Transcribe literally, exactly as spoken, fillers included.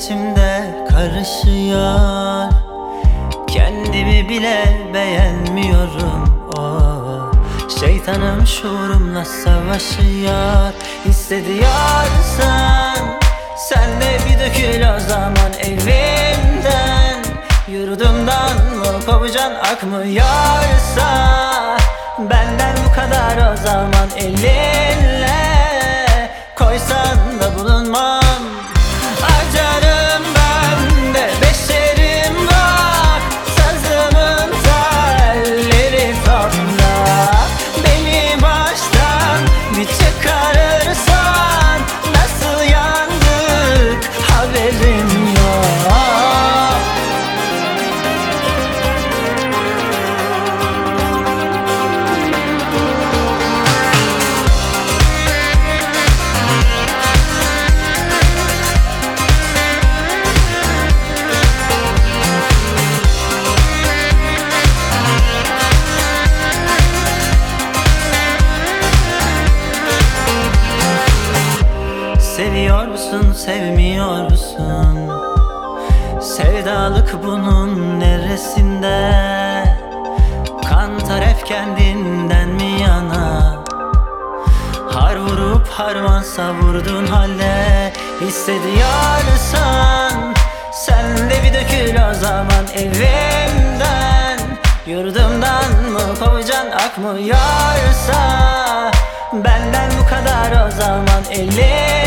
içimde karışıyor. Kendimi bile beğenmiyorum. Oh, şeytanım şuurumla savaşıyor. Hissediyorsan sen de bir dökül o zaman evimden. Yurdumdan mı kovacan akmıyorsa, benden bu kadar o zaman elinle koysan da bulunmam. Acarım ben de beşerim bak, sazımın telleri toprak. Beni baştan bir çıkarırsan nasıl yandık haberim yok. Seviyor musun, sevmiyor musun? Sevdalık bunun neresinde? Kantar hep kendinden mi yana? Har vurup harman savurdun halde. Hissediyorsan sen de bir dökül o zaman evimden. Yurdumdan mı kovacan akmıyorsa, benden bu kadar o zaman elin.